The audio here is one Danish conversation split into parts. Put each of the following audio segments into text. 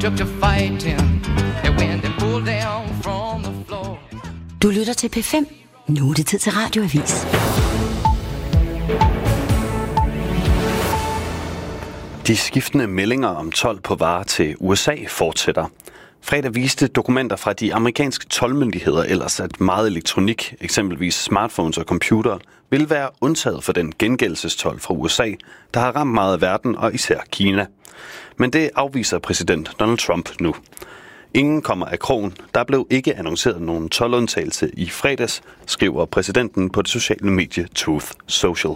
took to fighting. And when they pulled down from the floor. Du lytter til P5. Nu er det tid til Radioavis. De skiftende meldinger om told på varer til USA fortsætter. Fredag viste dokumenter fra de amerikanske toldmyndigheder ellers, at meget elektronik, eksempelvis smartphones og computere, vil være undtaget for den gengældelsestold fra USA, der har ramt meget af verden og især Kina. Men det afviser præsident Donald Trump nu. Ingen kommer af krogen. Der blev ikke annonceret nogen toldundtagelse i fredags, skriver præsidenten på det sociale medie Truth Social.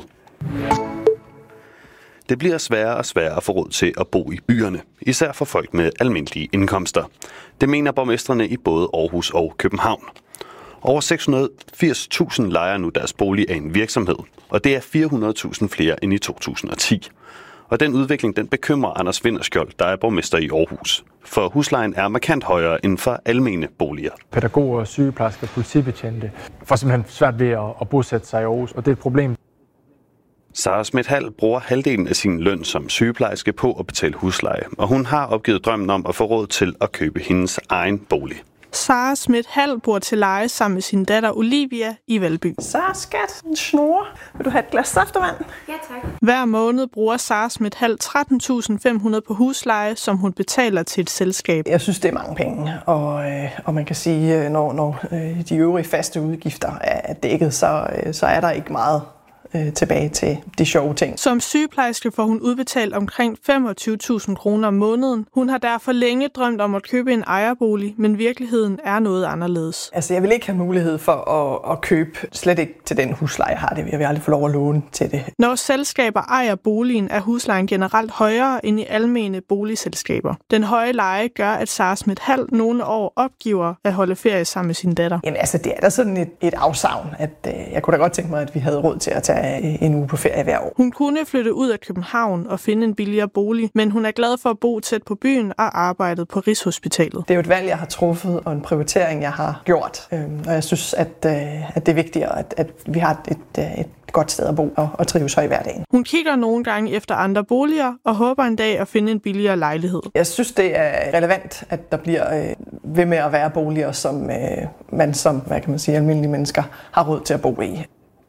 Det bliver sværere og sværere at få råd til at bo i byerne, især for folk med almindelige indkomster. Det mener borgmestrene i både Aarhus og København. Over 680.000 lejer nu deres bolig af en virksomhed, og det er 400.000 flere end i 2010. Og den udvikling, den bekymrer Anders Vinderskjold, der er borgmester i Aarhus. For huslejen er markant højere end for almene boliger. Pædagoger, sygeplejersker, politibetjente får simpelthen svært ved at bosætte sig i Aarhus, og det er et problem. Sara Schmidt-Hall bruger halvdelen af sin løn som sygeplejerske på at betale husleje, og hun har opgivet drømmen om at få råd til at købe hendes egen bolig. Sara Schmidt-Hall bor til leje sammen med sin datter Olivia i Valby. Sara, skat, en snore. Vil du have et glas saftevand? Ja, tak. Hver måned bruger Sara Schmidt-Hall 13.500 på husleje, som hun betaler til et selskab. Jeg synes, det er mange penge, og man kan sige, når de øvrige faste udgifter er dækket, så er der ikke meget tilbage til de sjove ting. Som sygeplejerske får hun udbetalt omkring 25.000 kroner om måneden. Hun har derfor længe drømt om at købe en ejerbolig, men virkeligheden er noget anderledes. Altså, jeg vil ikke have mulighed for at købe, slet ikke til den husleje, jeg har det. Jeg vil aldrig få lov at låne til det. Når selskaber ejer boligen, er huslejen generelt højere end i almene boligselskaber. Den høje leje gør, at Sara Schmidt-Hall nogle år opgiver at holde ferie sammen med sin datter. Jamen altså, det er da sådan et afsavn, at jeg kunne da godt tænke mig, at vi havde råd til at tage en uge på ferie hver år. Hun kunne flytte ud af København og finde en billigere bolig, men hun er glad for at bo tæt på byen og arbejdet på Rigshospitalet. Det er jo et valg, jeg har truffet, og en prioritering, jeg har gjort. Og jeg synes, at det er vigtigere, at vi har et godt sted at bo og trives høj i hverdagen. Hun kigger nogle gange efter andre boliger og håber en dag at finde en billigere lejlighed. Jeg synes, det er relevant, at der bliver ved med at være boliger, som man som, hvad kan man sige, almindelige mennesker har råd til at bo i.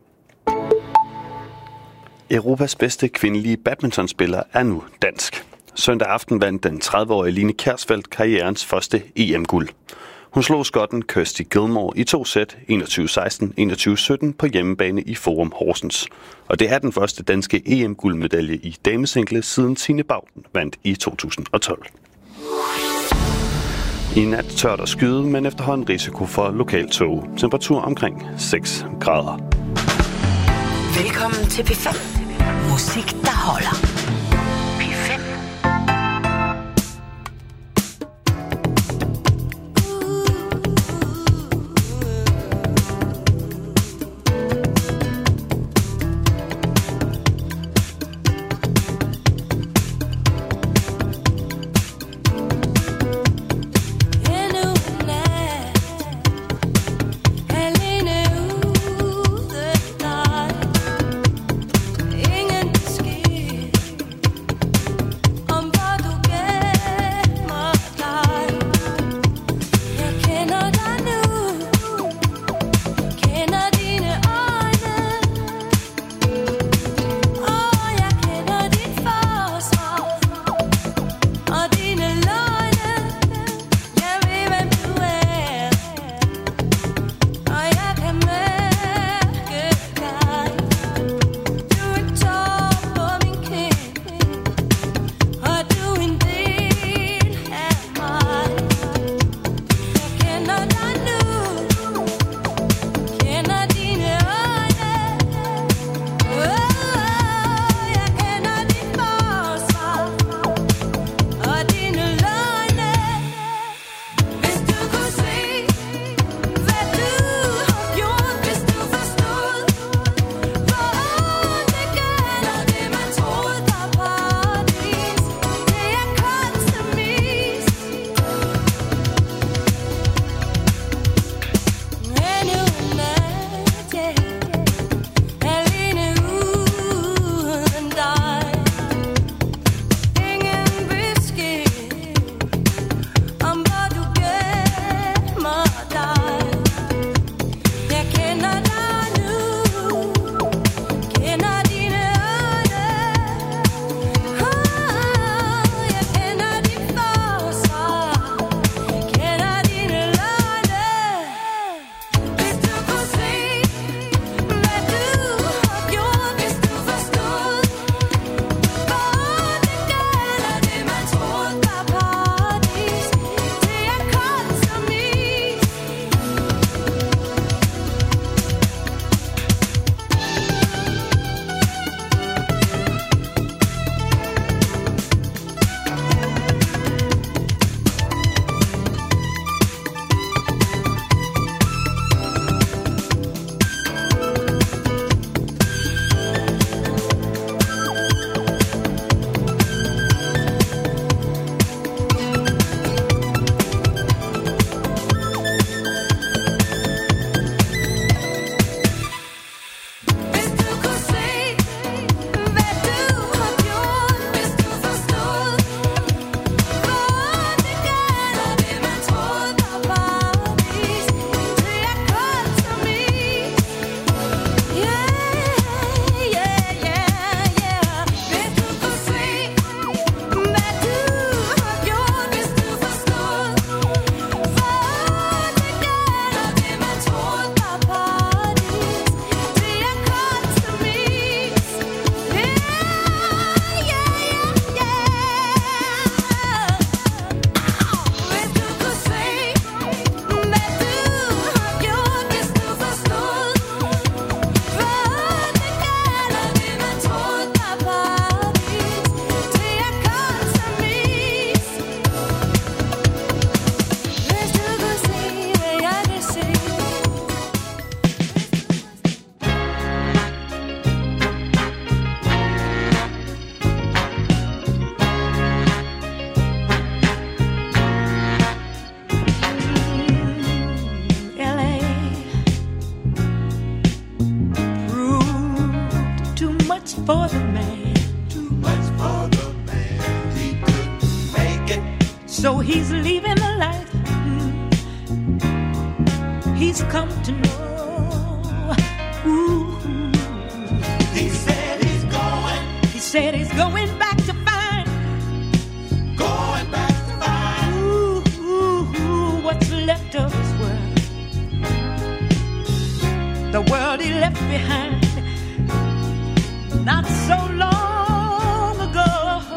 Europas bedste kvindelige badmintonspiller er nu dansk. Søndag aften vandt den 30-årige Line Kjærsfeldt karrierens første EM-guld. Hun slog skotten Kirsty Gilmore i 2 sæt, 21-16, 21-17 på hjemmebane i Forum Horsens. Og det er den første danske EM-guldmedalje i damesingle siden Tine Bauden vandt i 2012. I nat tørt at skyde, men efterhånden risiko for lokal tåge. Temperatur omkring 6 grader. Velkommen til P5. Musik, der holder. P5. Ingen sker So he's leaving the light he's come to know. Ooh. He said he's going back to find. Going back to find. Ooh, what's left of his world. The world he left behind not so long ago.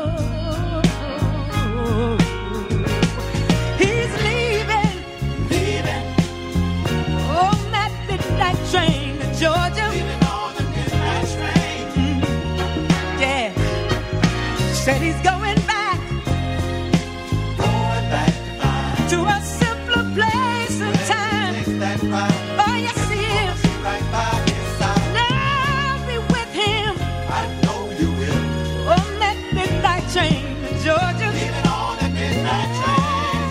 He's leaving on that midnight train to Georgia. Leaving on the midnight train. Yeah, said he's going back to a simpler place and time. Oh yes he is. Right by his side. I'll be with him. I know you will. On that midnight train to Georgia. Leaving on that midnight train.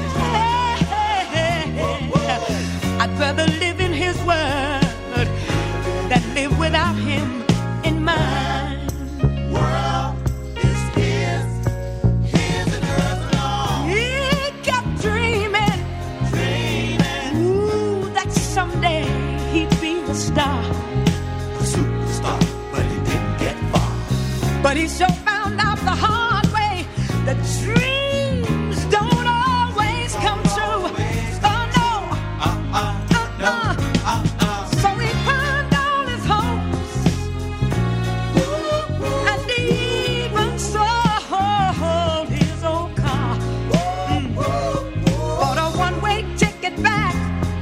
Hey. I'd rather live in his word than live without him in mine. World is his and hers alone. He kept dreaming, ooh, that someday he'd be a star. A superstar, but he didn't get far. But he sure found out the hard way that dreams don't always come true. Oh no. So he pawned all his hopes and even sold his old car. Bought a one-way ticket back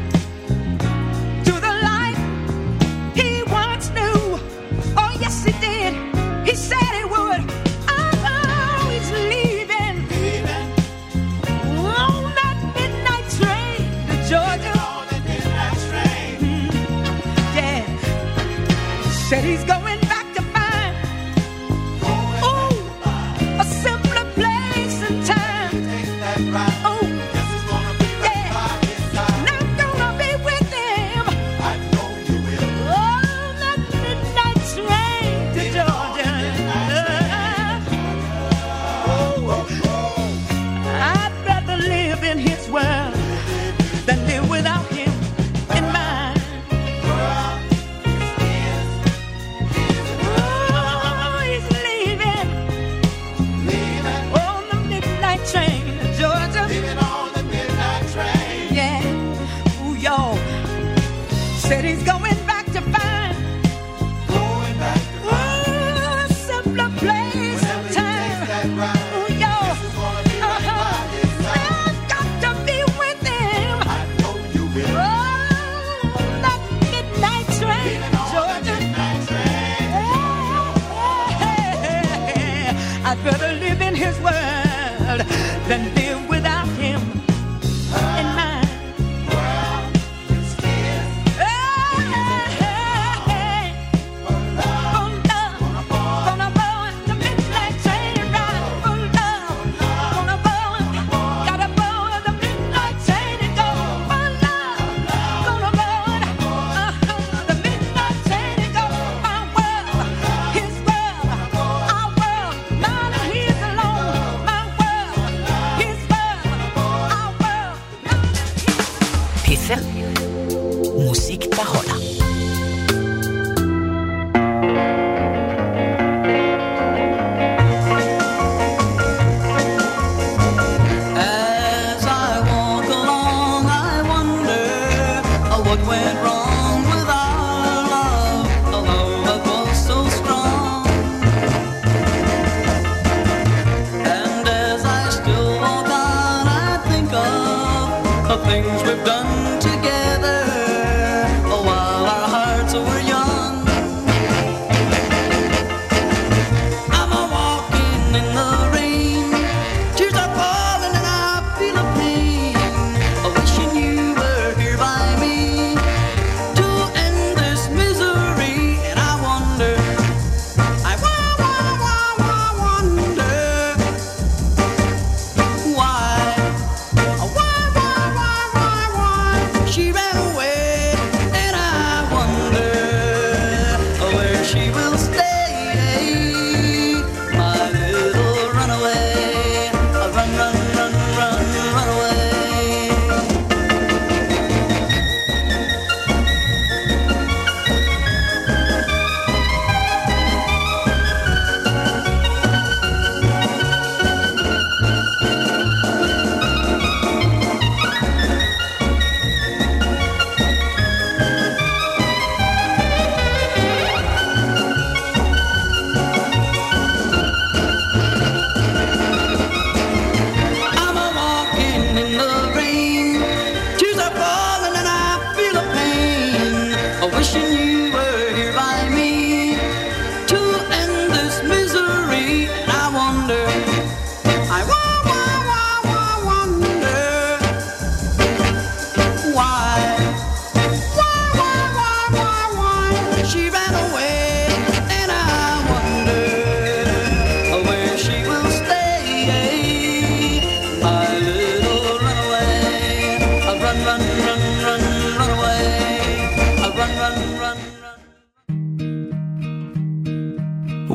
to the life he once knew. Oh yes he did. He said he would. Oh, he's leaving on that midnight train to Georgia. Yeah, said he's going back to find a simpler place and time. Oh, yeah, and I'm gonna be with him. I know you will. On that midnight train to Georgia. I'd rather live in his world than live without him in mine. Oh, he's leaving on the midnight train to Georgia. Yeah, ooh, y'all. Said he's going back to find a simpler place and time. Ooh, y'all. I've got to be with him. Oh, that midnight train to Georgia. I'd rather live in his world than live without him in mine. Gonna board the midnight train ride for love. Gonna board, gotta board the midnight train and go for love. Gonna board the midnight train and go. My world, his world, our world. None of his alone. My world, his world, our world. P5. Musik, der holder. As I walk along, I wonder what went wrong with our love, a love that was so strong. And as I still walk on, I think of things we've done together while our hearts were young. I'm a walking in the rain, tears are falling and I feel a pain, wishing you were here by me to end this misery. And I wonder, I wonder why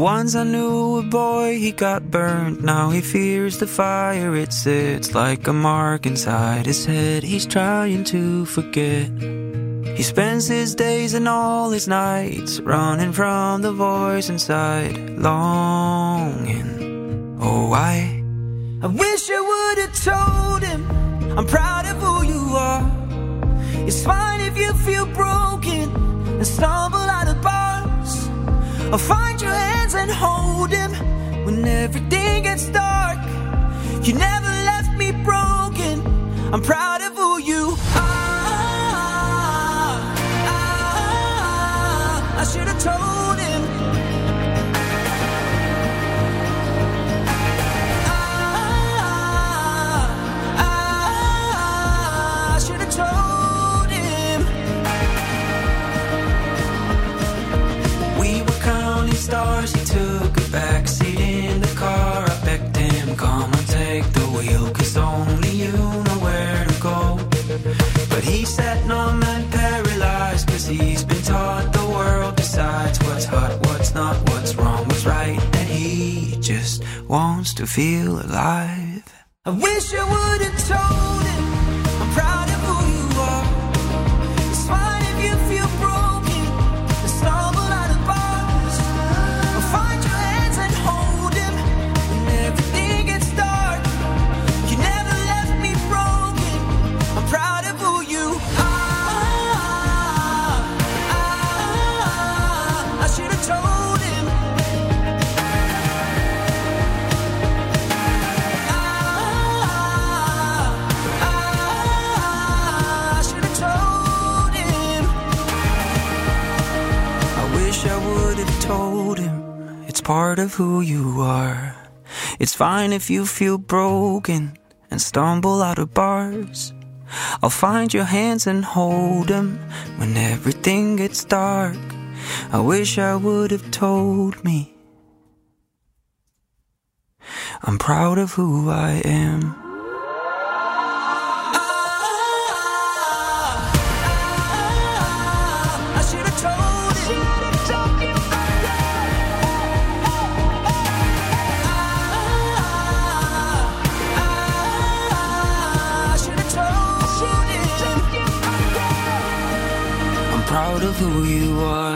Once I knew a boy, he got burned. Now he fears the fire. It sits like a mark inside his head. He's trying to forget. He spends his days and all his nights running from the voice inside, longing. Oh, I wish I would have told him I'm proud of who you are. It's fine if you feel broken and stumble out of bars. I'll find your hands and hold him when everything gets dark. You never left me broken. I'm proud of who you are. I should have told him. I should have told him. We were counting stars. He took a backseat in the car. I begged him, come and take the wheel, 'cause only you know where to go. But he sat numb and paralyzed, 'cause he's been taught the world decides what's hot, what's not, what's wrong, what's right, and he just wants to feel alive. I wish I would have told him I'm proud of who you are. It's fine if you feel broken and stumble out of bars. I'll find your hands and hold him when everything gets dark. You never left me broken. I'm proud of who you are. I should have told him. I should have told him. I wish I would have told him. It's part of who you are. It's fine if you feel broken and stumble out of bars. I'll find your hands and hold them when everything gets dark. I wish I would have told me. I'm proud of who I am. I should have told him. I should have told him. I'm proud of who you are.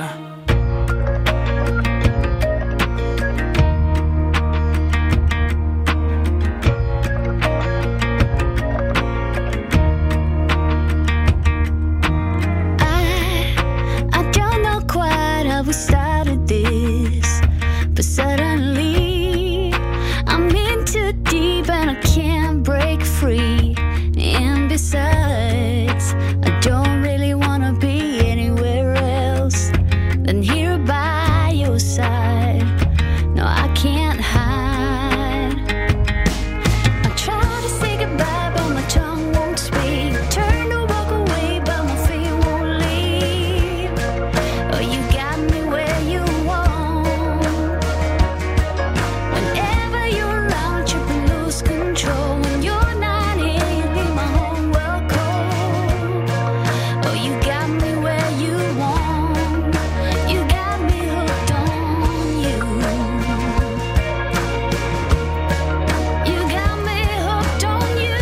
I don't know quite how we started this, but suddenly I'm in too deep and I can't break free. And besides, I don't really wanna be anywhere else than here by your side. No, I can't hide. I try to say goodbye, but my tongue won't speak. Turn to walk away, but my feet won't leave. Oh, you got me where you want. Whenever you're around, trip and lose control. When you're not here, you leave my home well cold. Oh, you got me where you want. You got me hooked on you. You got me hooked on you.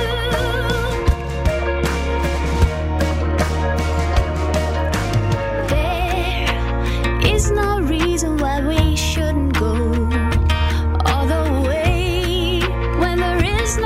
There is no reason why we shouldn't go all the way when there is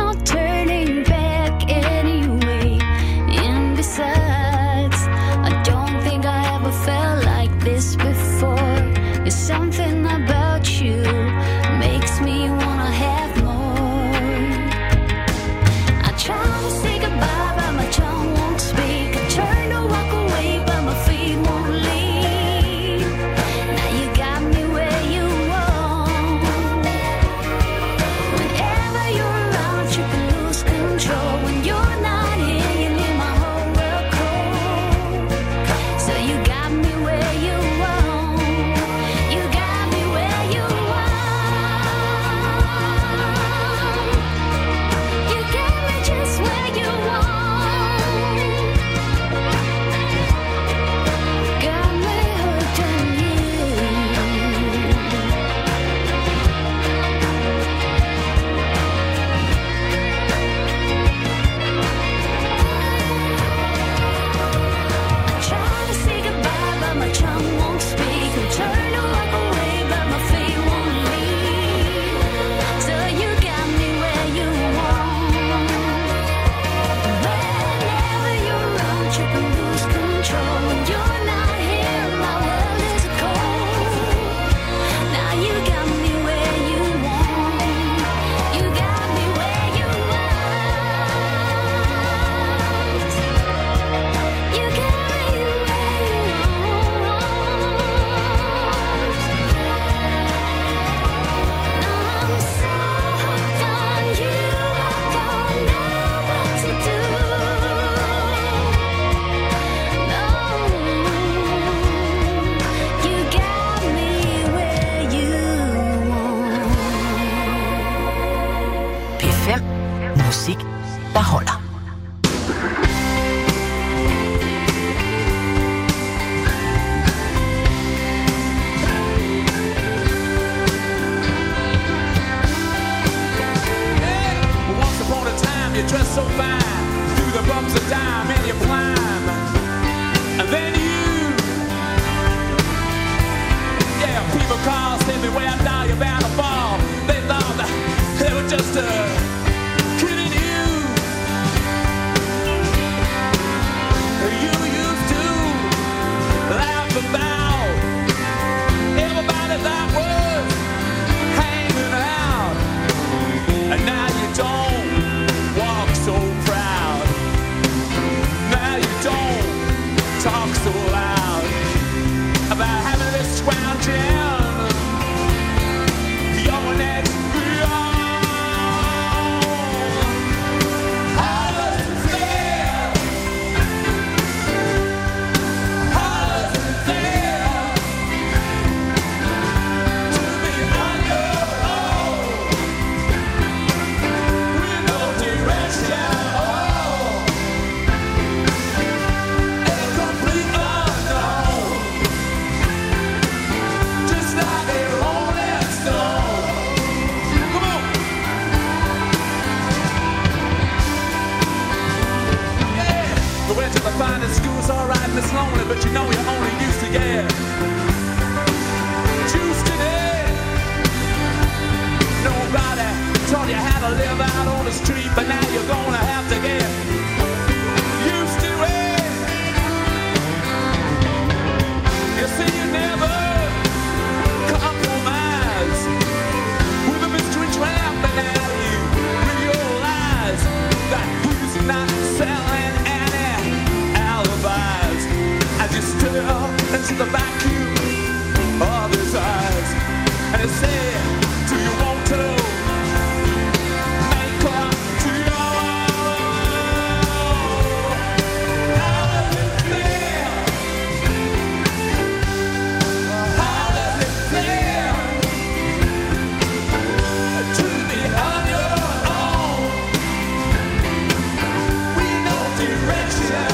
Musik, der holder. Once upon a time, you dressed so fine, through the bumps of time, and you climb, and then people call, tell me where now you're bound to fall. They thought that they were just kidding you. You used to laugh about everybody that was hanging out, and now you don't walk so proud. Now you don't talk so loud about having this crown jam. Finding school's alright and it's lonely, but you know you're only used to get juice today. Nobody taught you how to live out on the street, but now you're gonna have to get used to it. You see, you never compromise with a mystery trap, but now you realize that he's not selling as you stare into the vacuum of his eyes, and he said, do you want to make up to your How does it feel? How does it feel to be on your own? We know direction.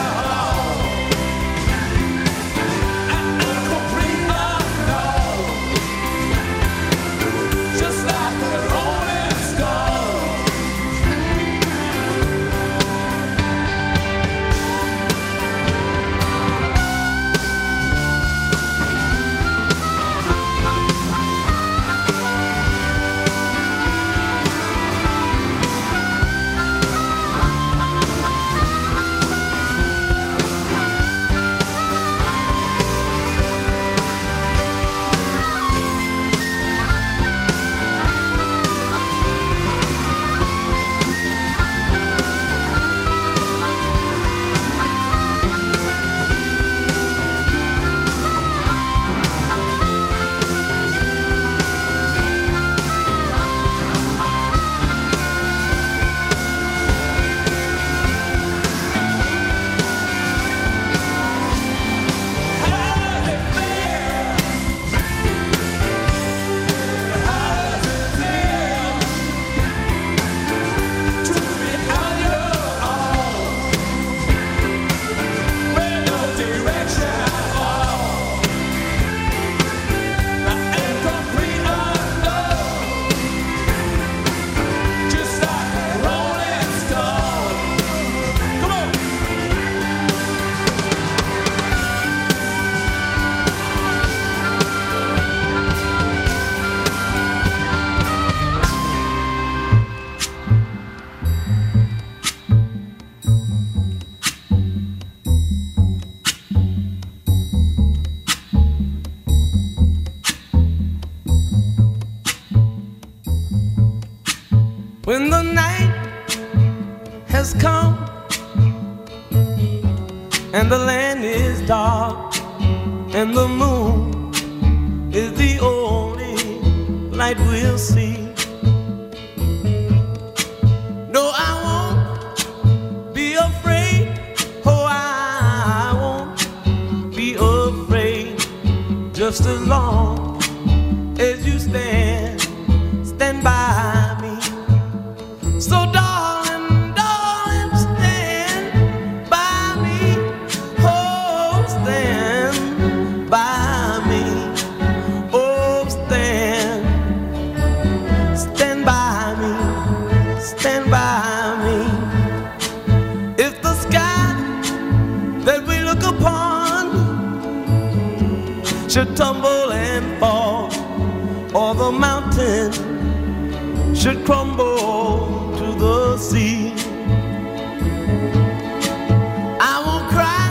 When the night has come and the land is dark and the moon is the only light we'll see. No, I won't be afraid. Oh, I won't be afraid. Just as long as you stand by me. So by me. If the sky that we look upon should tumble and fall, or the mountain should crumble to the sea, I won't cry,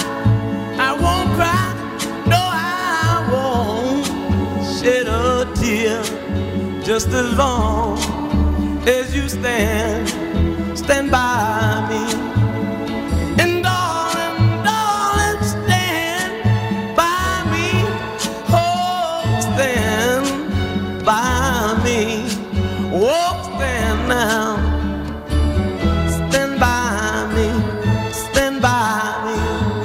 no I won't shed a tear, just as long as you stand by me. And darling, stand by me. Oh, stand by me. Oh, stand now. Stand by me. Stand by me.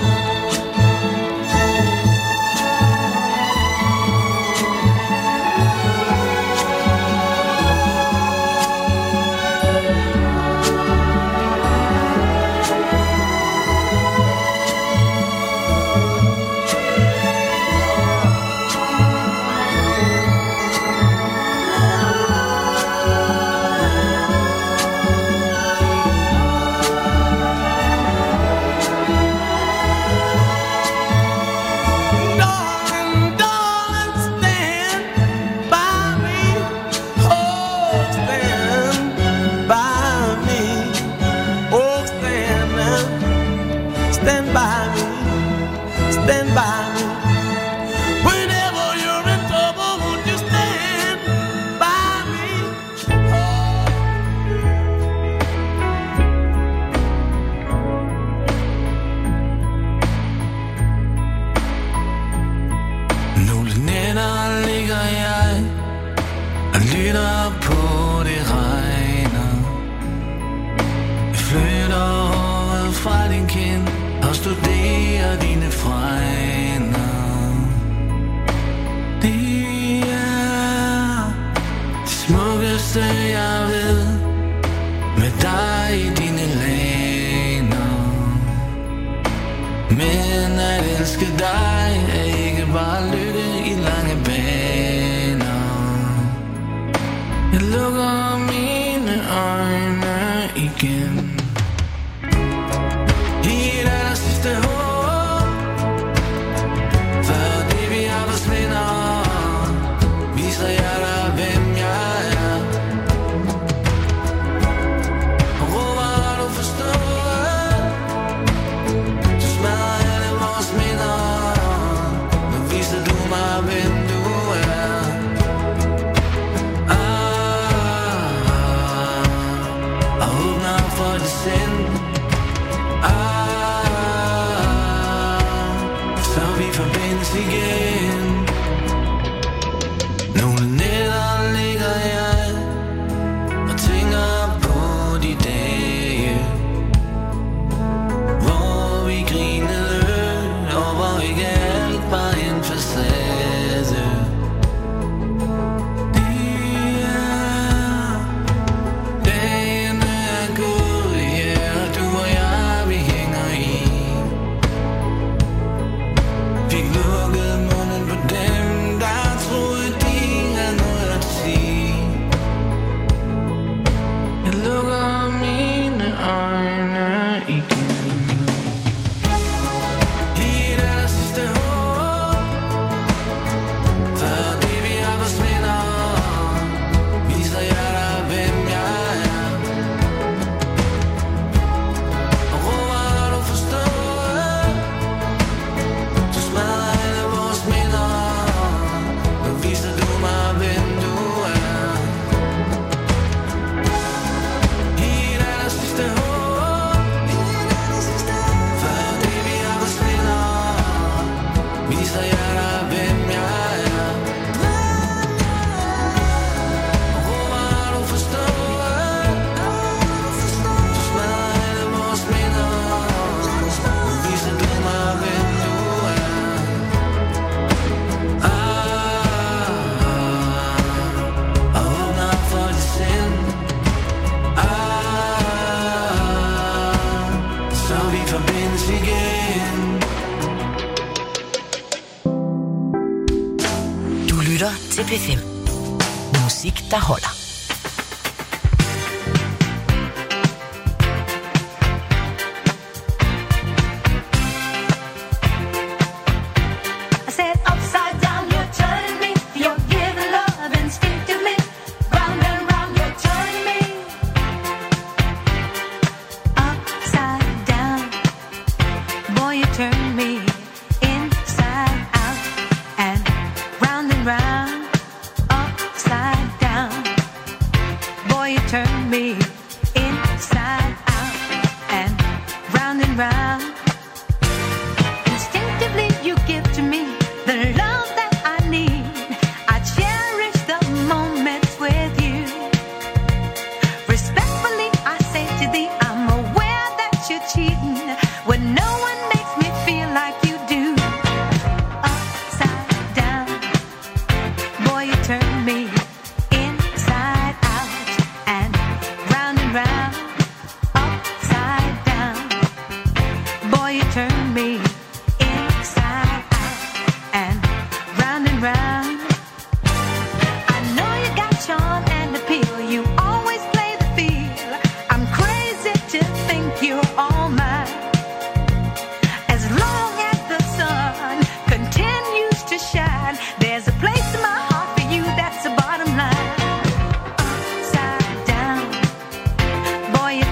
til P5. Musik, der holder.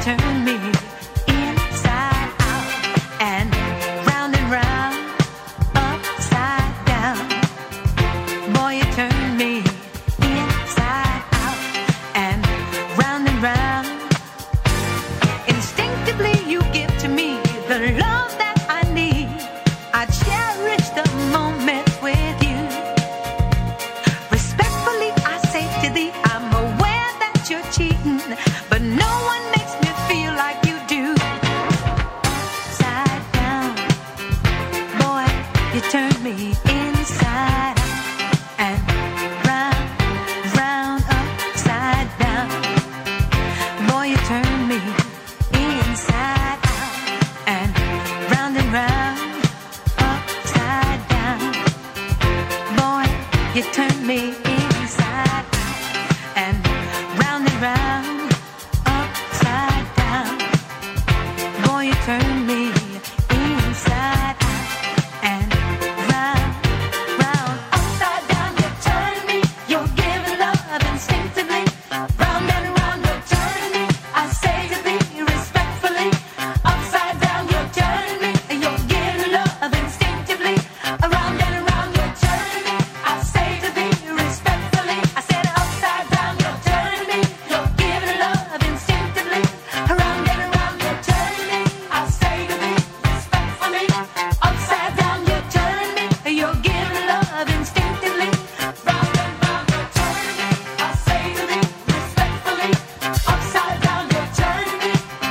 turn me inside out and round, upside down. Boy, you turn me inside out and round. Instinctively you give to me the love that I need. I cherish the moment with you. Respectfully I say to thee, I'm aware that you're cheating, but no one makes me feel like you do. Side down, boy, you turn me inside and round, upside down. Boy, you turn me inside out and round, upside down. Boy, you turn me inside out and round, upside down. Boy, you turn me inside out and round, upside down. You turn me, you're giving love instinctively. Round and round, you turn me. I say to thee respectfully, upside down, you turn me. You're giving love instinctively. Around and around, you turn me. I say to thee respectfully. I said upside down, you turn me. You're giving love instinctively. Around and around, you turn me. I say to thee respectfully. Upside down, you turn me. You're giving love instinctively. Round and round, you turn me. I say to thee respectfully. Upside down, you turn me.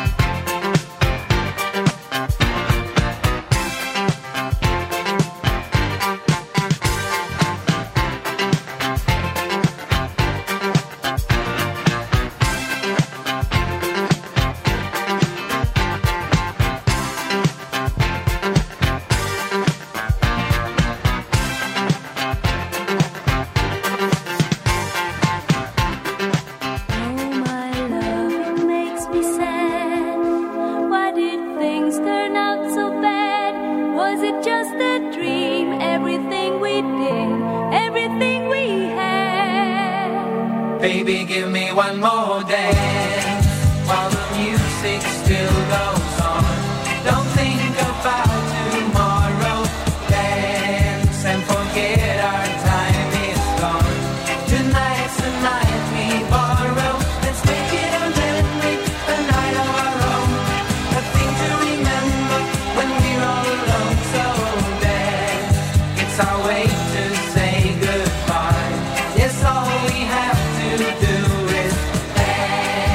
Oh, my love, it makes me sad. Why did things turn out so bad? Was it just a dream? Everything we did, everything we had. Baby, give me one more dance while the music still goes on. Don't think about tomorrow. Dance and forget our time is gone. Tonight's the night we borrow. Let's make it a memory, a night of our own. A thing to remember when we're all alone. So dance, it's our way to say goodbye. Yes, all we have to do is dance.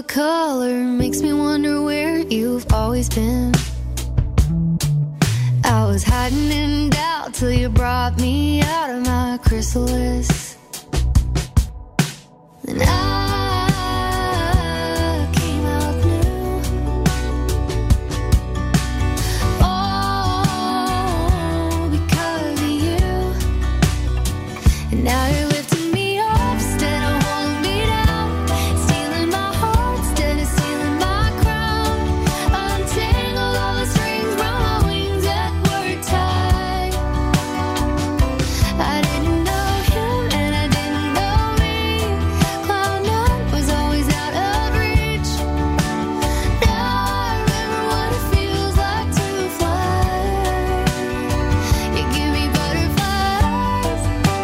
color makes me wonder where you've always been. I was hiding in doubt till you brought me out of my chrysalis. Then I came out new. All because of you. And now you're lifting me up instead of holding me down. Stealing my heart instead of stealing my crown. Untangled all the strings from my wings that were tied. I didn't know him and I didn't know me. Cloud nine was always out of reach. Now I remember what it feels like to fly. You give me butterflies.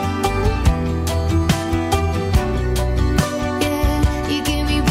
Yeah, you give me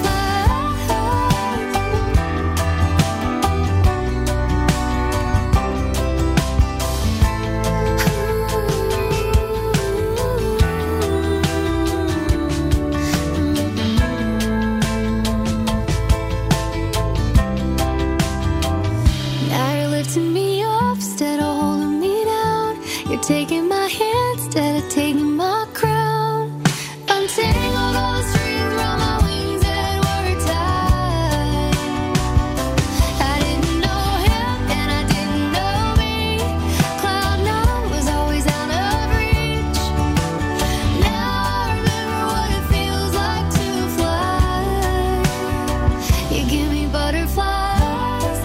Now you're lifting me up instead of holding me down. You're taking my hand instead of taking my crown. Untangled all the strings from my wings that were tied. I didn't know him and I didn't know me. Cloud nine was always out of reach. Now I remember what it feels like to fly. You give me butterflies.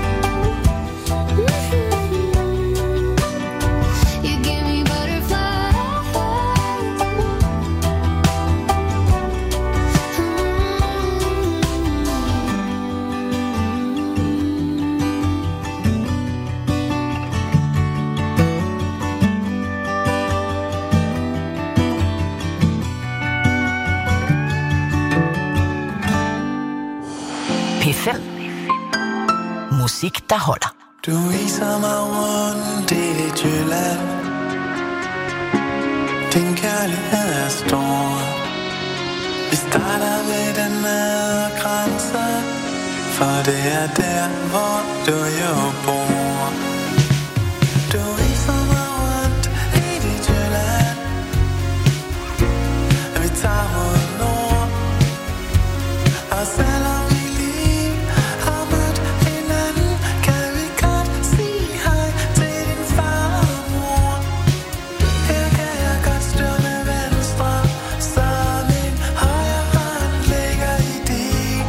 You give me P5. Musik, der holder. Du viser mig rundt i dit Jylland. Din kærlighed er stor. Vi starter ved den nedre grænse, for det er der, hvor du jo bor. Du viser mig rundt i dit Jylland. Vi tager mod nord, og selvom vi lige har mødt hinanden, kan vi godt sige hej til din far og mor. Her kan jeg godt styre med venstre, så min højre hånd ligger i din.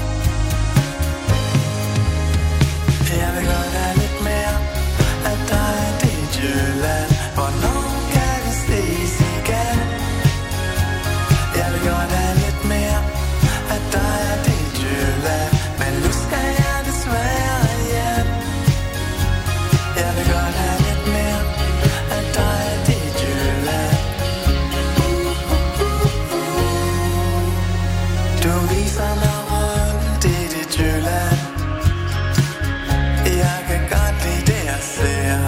Jeg vil godt have lidt mere af dig i dit Jylland. Hvornår kan vi ses igen? Jeg vil godt have lidt mere af dig i dit Jylland, men nu skal jeg desværre hjem. Jeg vil godt have lidt mere af dig i dit Jylland. Du viser mig rundt i dit Jylland. Jeg kan godt lide det, jeg ser.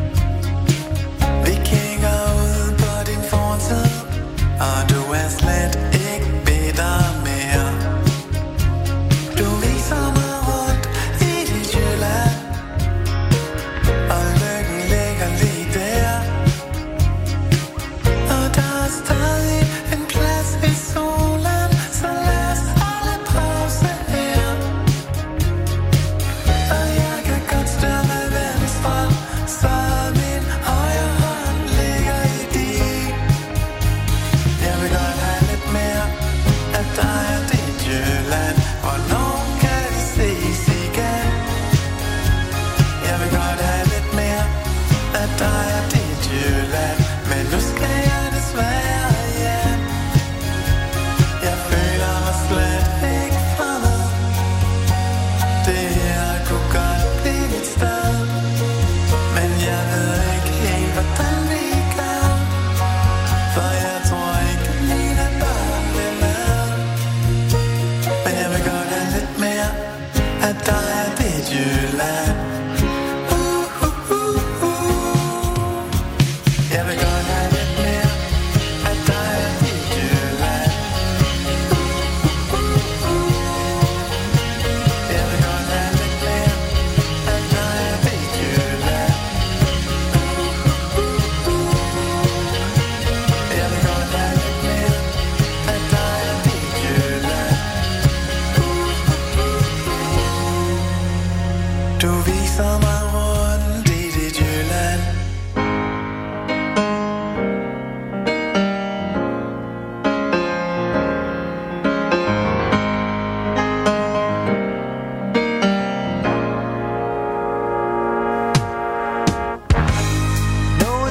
Vi kigger ud på din fortid, og du er slet ikke bitter mere. Du viser mig rundt i dit Jylland, og lykken ligger lige der. Og der er stadig en plads i solen, så lad os holde pause her. Og jeg kan godt styre med venstre, så min højre hånd ligger i din. Jeg vil godt have lidt mere af dig og dit Jylland. Hvornår kan vi ses igen? Jeg vil godt have lidt mere af dig og dit Jylland, men nu skal jeg desværre hjem. Jeg føler mig slet ikke fremmed. Det her kunne godt blive mit sted, men jeg ved ikke helt, hvordan vi gør. For jeg tror ikke, at mine børn vil med. Men jeg vil godt have lidt mere af dig og dit Jylland. Jeg vil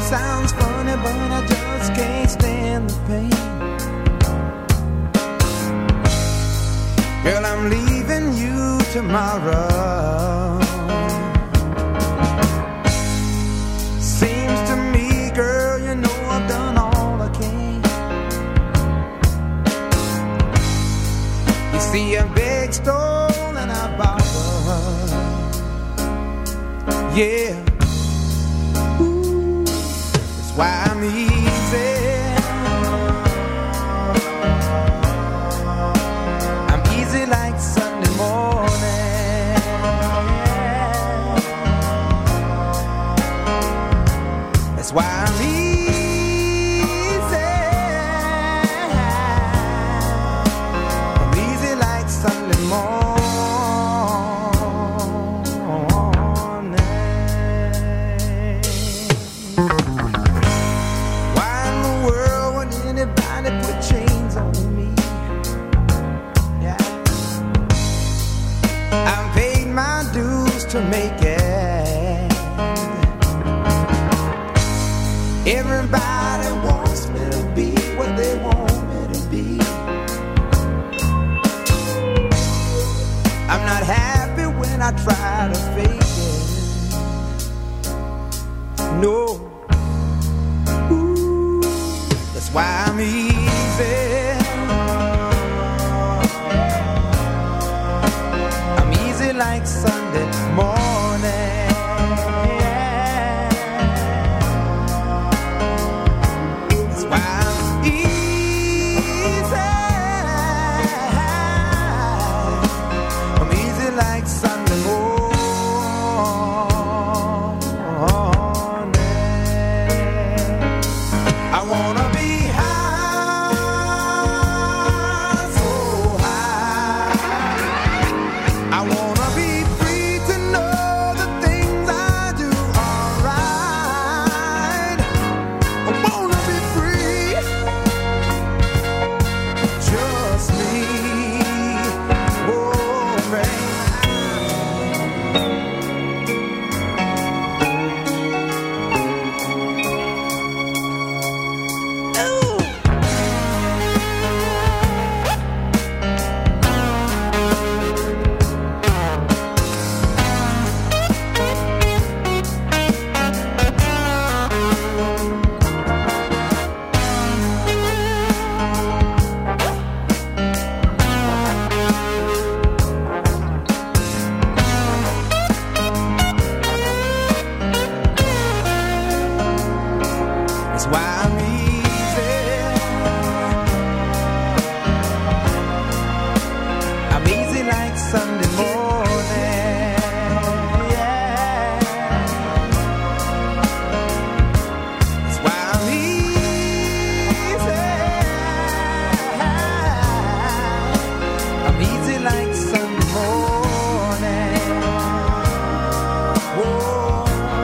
sounds funny, but I just can't stand the pain. Girl, I'm leaving you tomorrow. Seems to me, girl, you know I've done all I can. You see, I beg, stole, and I borrowed. Yeah. Ooh, that's why I'm easy. I'm easy like Sunday morning. That's why I'm easy. I'm easy like Sunday morning. To make it. Everybody wants me to be what they want me to be. I'm not happy when I try to fake it. No. Ooh, that's why I'm easy. I'm easy like Sunday morning. That's why I'm easy. I'm easy like Sunday morning. I wanna be high, so high. I wanna be free to know the things I do are right. I wanna be free, just me. Oh, man. That's why I'm easy. I'm easy like Sunday morning. Yeah. That's why I'm easy. I'm easy like Sunday morning. Whoa.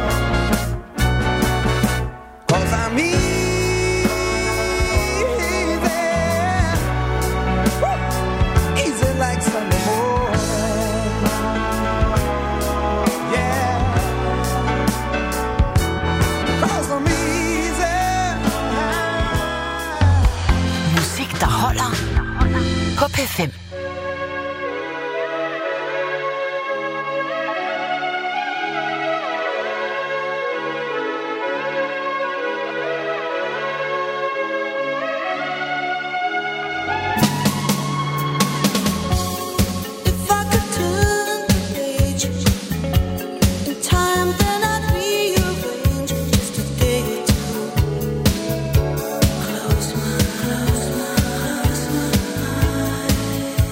'Cause I'm easy. Woo. Easy like Sunday morning. Yeah. 'Cause I'm easy. Musik, der holder på P5. If I could turn the page in time, then I'd rearrange just a day or two. Close my eyes.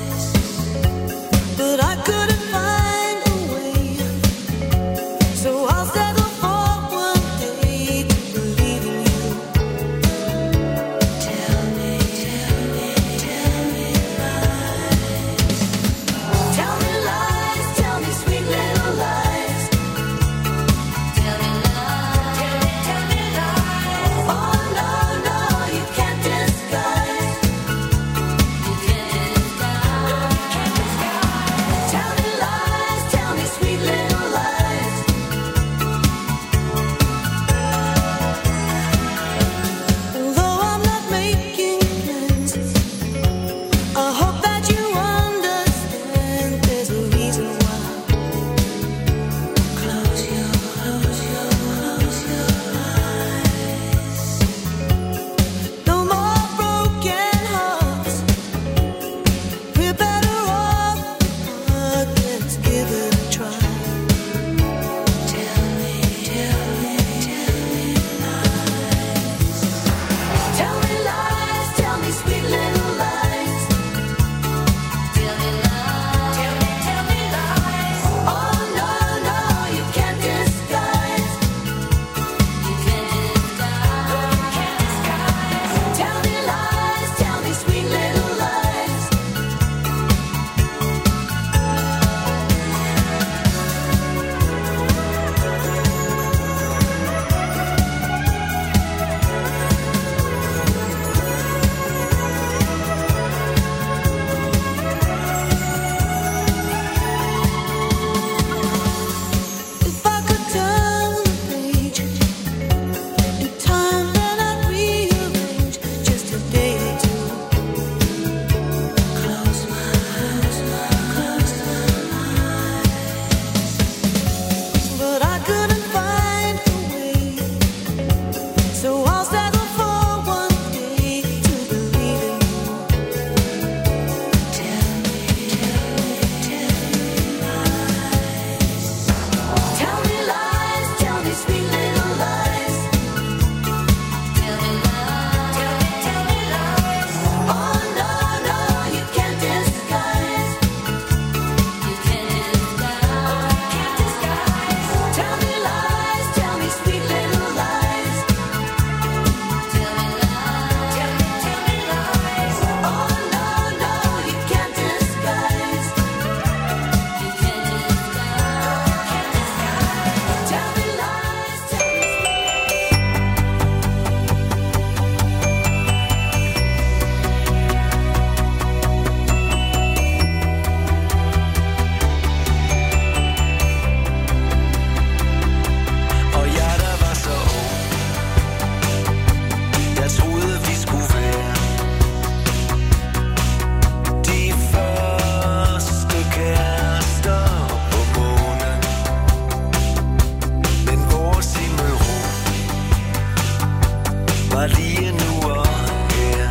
var lige nu og her.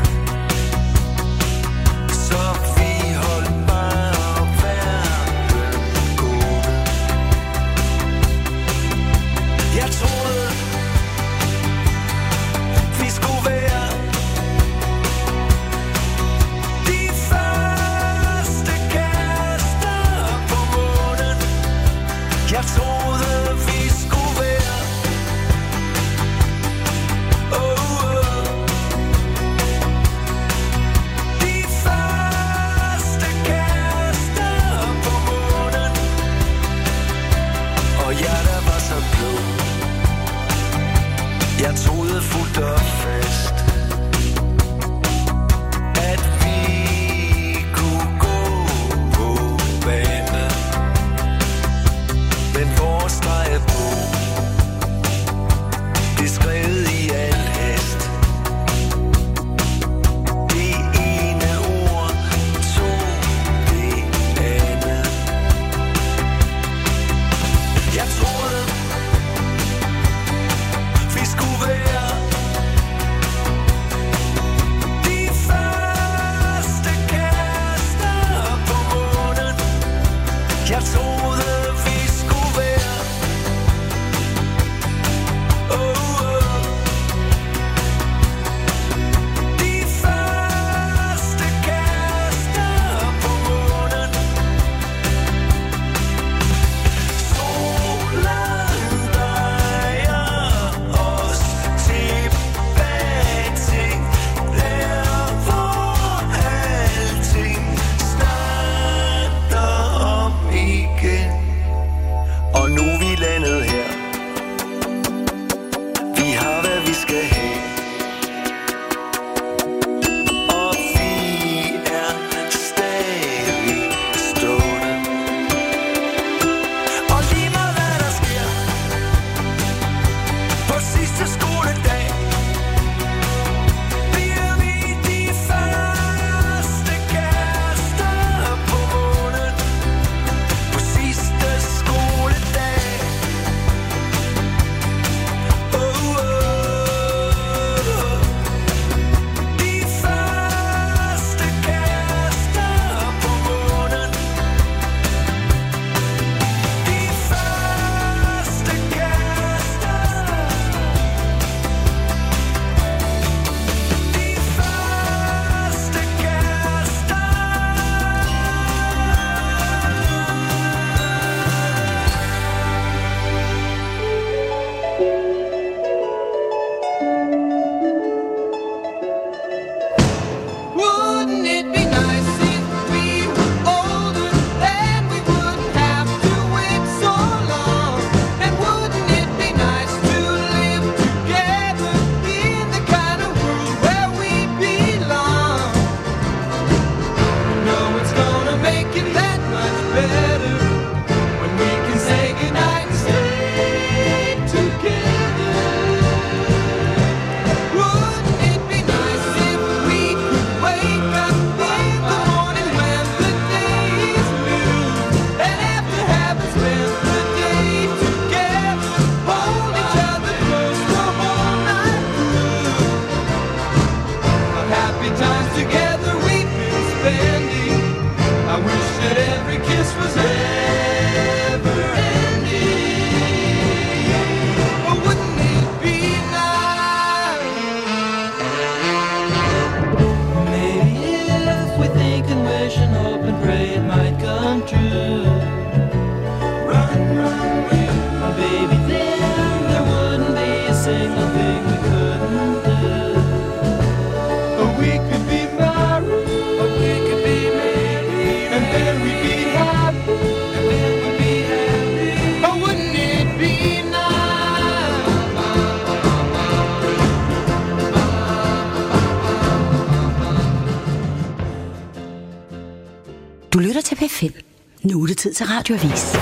Så vi holdt bare verden gående. Jeg troede, vi skulle være de første kærester på månen. Jeg troede, vi skulle være de første kærester på månen. Og jeg der var så klog, jeg troede fuldt og fast, at vi kunne gå på vandet. Men vores drejebog, det er skrevet i al hast. Det ene ord tog det andet. Jeg troede, vi skulle være de første kærester på månen. Jeg troede, vi skulle være de første kærester på månen. Solen drejer os tilbage til der, hvor alting starter om igen. Og nu er vi landet her. Vi har hvad vi skal have. Og vi er stadig stående. Og lige meget hvad der sker på sidste skoledag, bliver vi de første kærester på månen. På sidste skoledag. De første kærester på månen. De første kærester. De første kærester. Wouldn't it be nice if we were older, then we wouldn't have to wait so long? And wouldn't it be nice to live together in the kind of world where we belong? No, it's gonna make it that much better when we can say goodnight and stay together. Wouldn't it be nice if we could wake up in the morning when the day is new, and after having spent the day together, hold each other close the whole night through? Of happy times together we've been spending. I wish that every kiss was never ending. But wouldn't it be nice? Maybe if we think and wish and hope and pray it might come true. Run, run, baby, then there wouldn't be a single thing we couldn't do. Or we could be married, or we could be married, and then we'd be happy, and then we'd be happy. Or wouldn't it be nice? Du lytter til P5. Nu er det tid til Radioavis.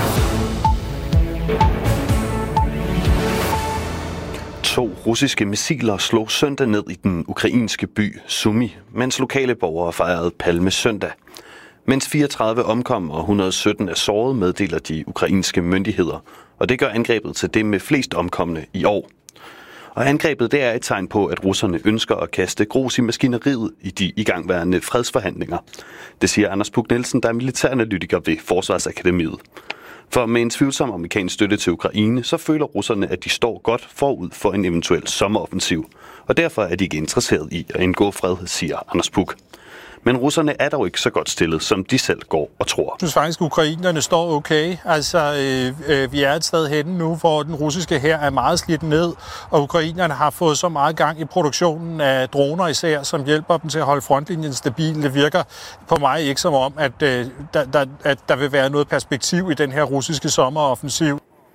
2 russiske missiler slog søndag ned i den ukrainske by Sumy, mens lokale borgere fejrede Palmesøndag. Mens 34 omkom og 117 er såret, meddeler de ukrainske myndigheder, og det gør angrebet til det med flest omkomne i år. Og angrebet det er et tegn på, at russerne ønsker at kaste grus i maskineriet i de igangværende fredsforhandlinger. Det siger Anders Puk Nielsen, der er militæranalytiker ved Forsvarsakademiet. For med en tvivlsom amerikansk støtte til Ukraine, så føler russerne, at de står godt forud for en eventuel sommeroffensiv. Og derfor er de ikke interesseret i at indgå fred, siger Anders Puk. Men russerne er dog ikke så godt stillet, som de selv går og tror. Jeg synes faktisk, at ukrainerne står okay. Altså, vi er et sted henne nu, hvor den russiske hær er meget slidt ned, og ukrainerne har fået så meget gang i produktionen af droner især, som hjælper dem til at holde frontlinjen stabil. Det virker på mig ikke som om, at der vil være noget perspektiv i den her russiske sommeroffensiv.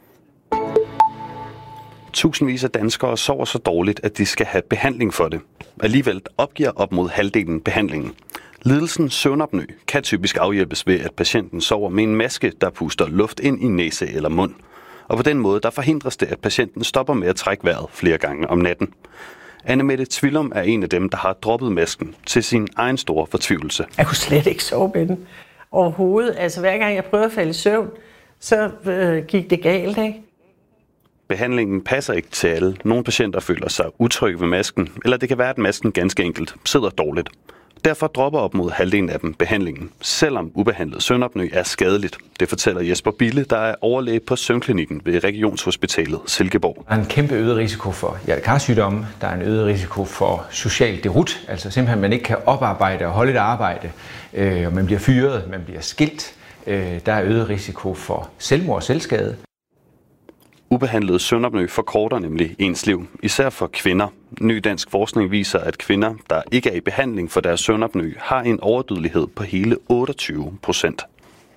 Tusindvis af danskere sover så dårligt, at de skal have behandling for det. Alligevel opgiver op mod halvdelen behandlingen. Lidelsen søvnapnø kan typisk afhjælpes ved, at patienten sover med en maske, der puster luft ind i næse eller mund. Og på den måde der forhindres det, at patienten stopper med at trække vejret flere gange om natten. Anne-Mette Tvillum er en af dem, der har droppet masken til sin egen store fortvivlelse. Jeg kunne slet ikke sove med den overhovedet. Altså hver gang jeg prøvede at falde i søvn, så gik det galt, ikke? Behandlingen passer ikke til alle. Nogle patienter føler sig utrygge ved masken, eller det kan være, at masken ganske enkelt sidder dårligt. Derfor dropper op mod halvdelen af dem behandlingen, selvom ubehandlet søvnapnø er skadeligt. Det fortæller Jesper Bille, der er overlæge på Søvnklinikken ved Regionshospitalet Silkeborg. Der er en kæmpe øget risiko for hjertekarsygdomme. Der er en øget risiko for social derut, altså simpelthen, at man ikke kan oparbejde og holde et arbejde, og man bliver fyret, man bliver skilt. Der er øget risiko for selvmord og selvskade. Ubehandlet søvnapnø forkorter nemlig ens liv, især for kvinder. Ny dansk forskning viser, at kvinder, der ikke er i behandling for deres søvnapnø, har en overdødelighed på hele 28%.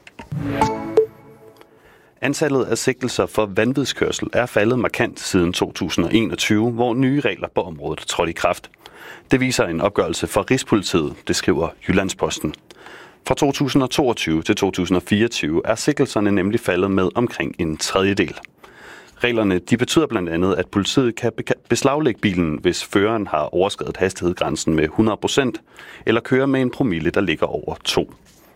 Antallet af sigtelser for vanvidskørsel er faldet markant siden 2021, hvor nye regler på området trådte i kraft. Det viser en opgørelse fra Rigspolitiet, det skriver Jyllandsposten. Fra 2022 til 2024 er sigtelserne nemlig faldet med omkring en tredjedel. Reglerne de betyder blandt andet, at politiet kan beslaglægge bilen, hvis føreren har overskredet hastighedsgrænsen med 100%, eller kører med en promille, der ligger over 2.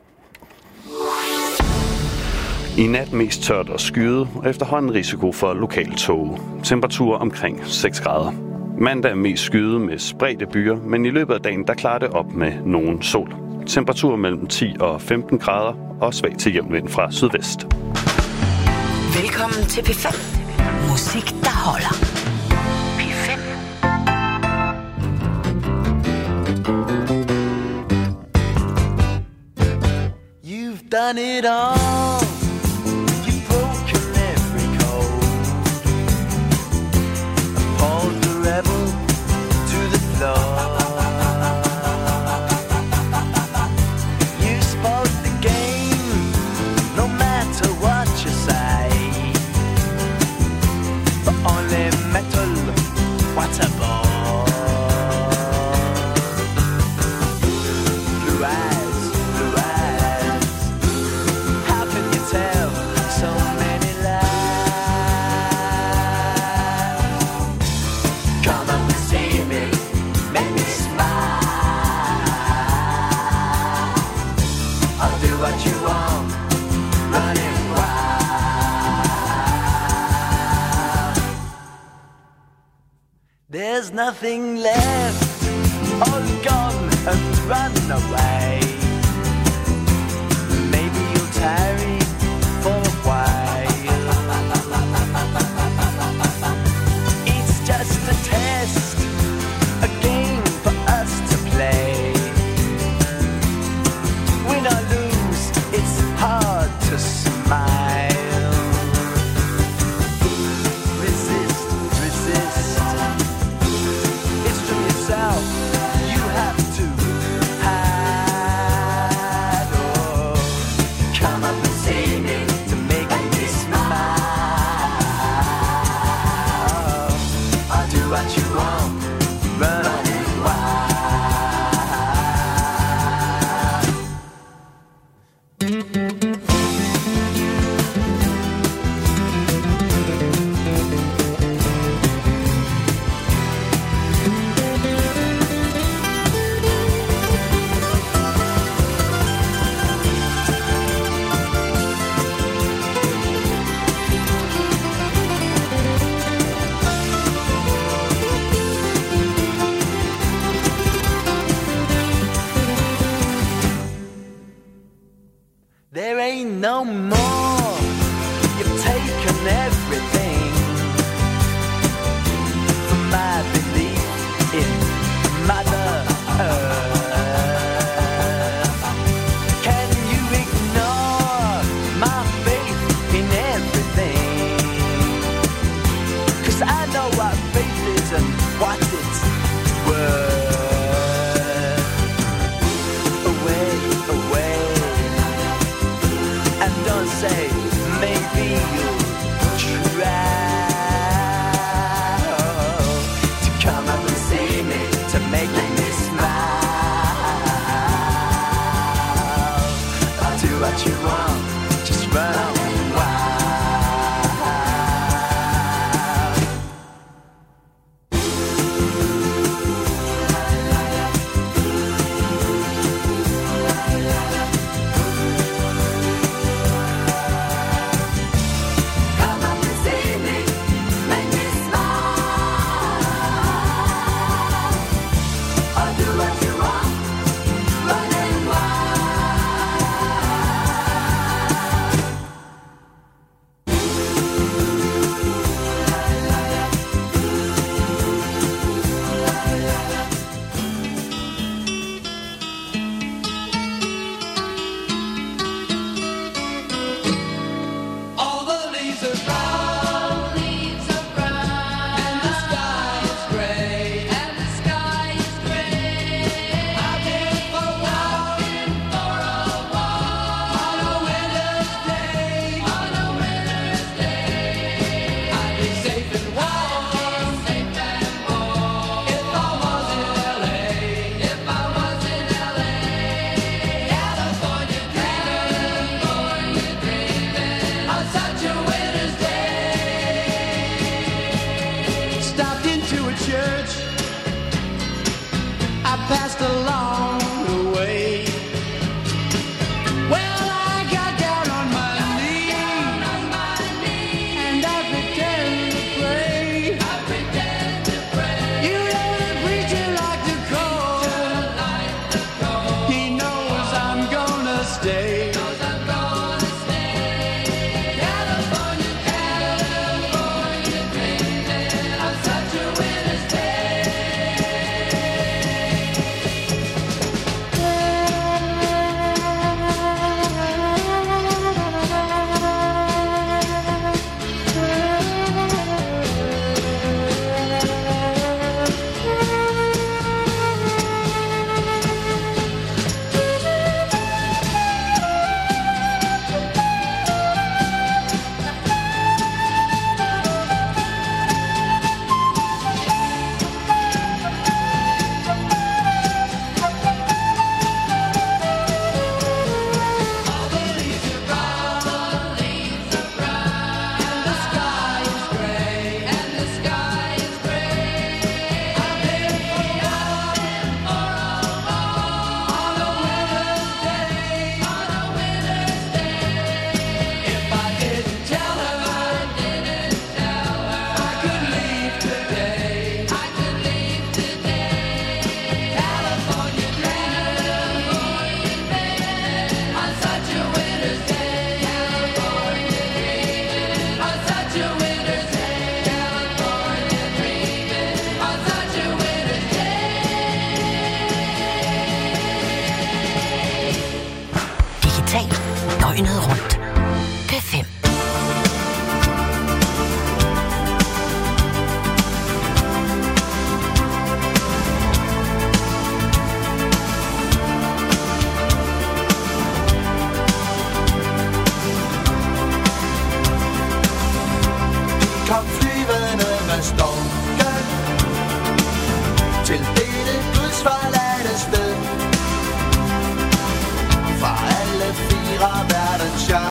I nat mest tørt og skyet, og efterhånden risiko for lokal tåge. Temperaturer omkring 6 grader. Mandag er mest skyet med spredte byer, men i løbet af dagen der klarer det op med nogen sol. Temperaturer mellem 10 og 15 grader, og svag til jævn vind fra sydvest. Velkommen til P5. Musik, der holder. P5. You've done it all. You've broken every code. Appalled the rebel to the floor. You spoke the game, no matter what you say. But only metal, what a bore. Blue eyes, blue eyes. How can you tell so many lies? Come up and see me, make me smile. I'll do what you want, running wild. There's nothing left, all gone and run away. Maybe you'll tarry for a while. It's just a test, a game for us to play. Win or lose, it's hard to smile. Resist, resist. It's from yourself you have to hide. Oh, come up and see me to make me smile. I'll do what you want, running wild. no more. You've taken everything from my belief in Mother Earth. Can you ignore my faith in everything? 'Cause I know what faith is and what it's worth. Away, away, and don't say maybe you'll try to come up and see me, to make me smile. I'll do what you want, just run wild. Come up and see me, make me smile. I'll do what you want, running wild. All the leaves are brown, and the sky is gray, I've been for a walk, on a winter's day, I'd be safe and warm, if I was in LA, California dreaming, on such a winter's day. Stopped into a church, I passed along the way. Well, I got down on my knees, and I pretend to pray. You know the preacher like to call. He knows I'm gonna stay. California dreaming, on such a winter's day. Digital døgnet rundt. P5. Kom flyvende med storken til dette gudsforladte sted. Fra alle fire